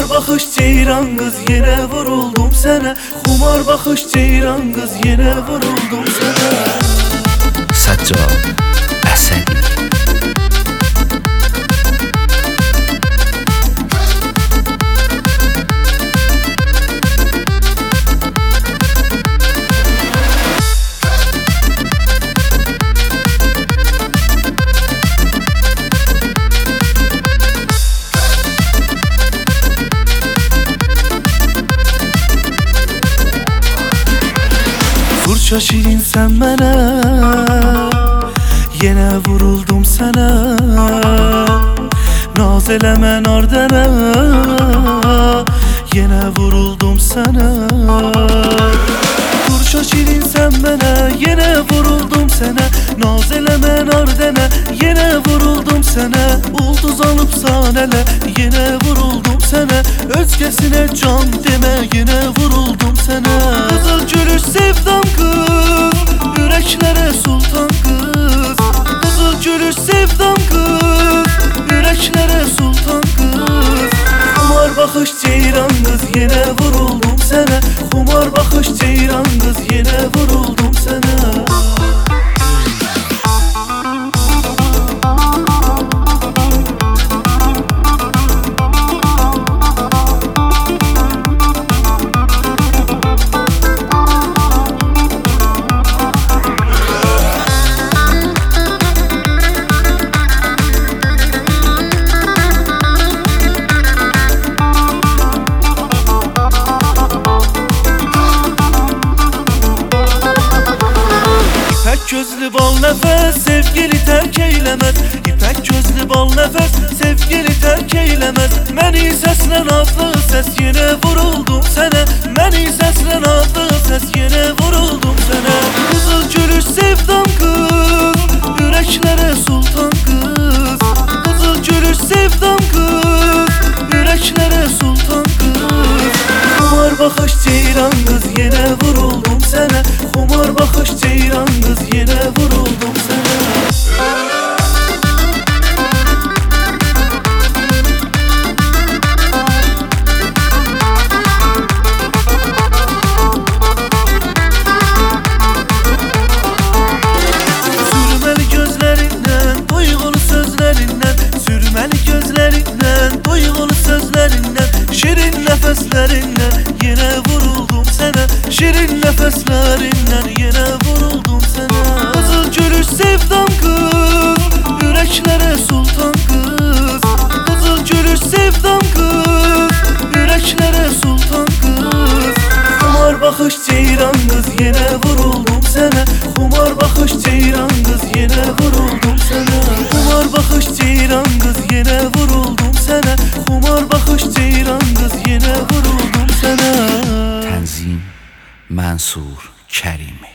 Xumar baxış ceyran qız, yenə vuruldum sənə. Xumar baxış ceyran qız, yenə vuruldum sənə. Səccad Əsədi. Fırça şirin sən mənə, yenə vuruldum sənə. Naz eləmə nardənə, yenə vuruldum sənə. Fırça şirin sən mənə, yenə vuruldum sənə. Naz eləmə nardənə, yenə vuruldum sənə. Ulduz alıb sanələ, yenə vuruldum sənə. Özgəsinə can demə, yenə vuruldum sənə. Qızıl gülüş sevdam qız, ürəklərə sultan qız. Qızıl gülüş sevdam qız, ürəklərə sultan qız. Xumar baxış ceyran qız, yenə vuruldum sənə. Xumar baxış ceyran qız, yenə vuruldum sənə. Gözlü bal nəfəs, sevgili tərk eyləməz. İpək gözlü bal nəfəs, sevgili tərk eyləməz. Məni səslən adlı səs, yenə vuruldum sənə. Məni səslən adlı səs, yenə vuruldum sənə. Qızıl gülüş sevdam qız, ürəklərə sultan qız. Qızıl gülüş sevdam qız, ürəklərə sultan qız. Xumar baxış ceyran qız, yenə vuruldum sənə. Xumar baxış ceyran qız, yenə vuruldum sənə. Sürməli gözlərindən, duyğulu sözlərindən. Sürməli gözlərindən, duyğulu sözlərindən. Şirin nəfəslərindən, yenə vuruldum sənə. Şirin nəfəslərindən, yenə vuruldum sənə. Qızıl gülüş sevdam qız, ürəklərə sultan qız. Qızıl gülüş sevdam qız, ürəklərə sultan qız. Xumar baxış ceyran qız, yenə vuruldum sənə. Xumar baxış ceyran qız, yenə vuruldum sənə. Xumar baxış ceyran qız, yenə vuruldum sənə. Xumar baxış ceyran qız, yenə vuruldum sənə. Tənzim Mənsur Kərimi.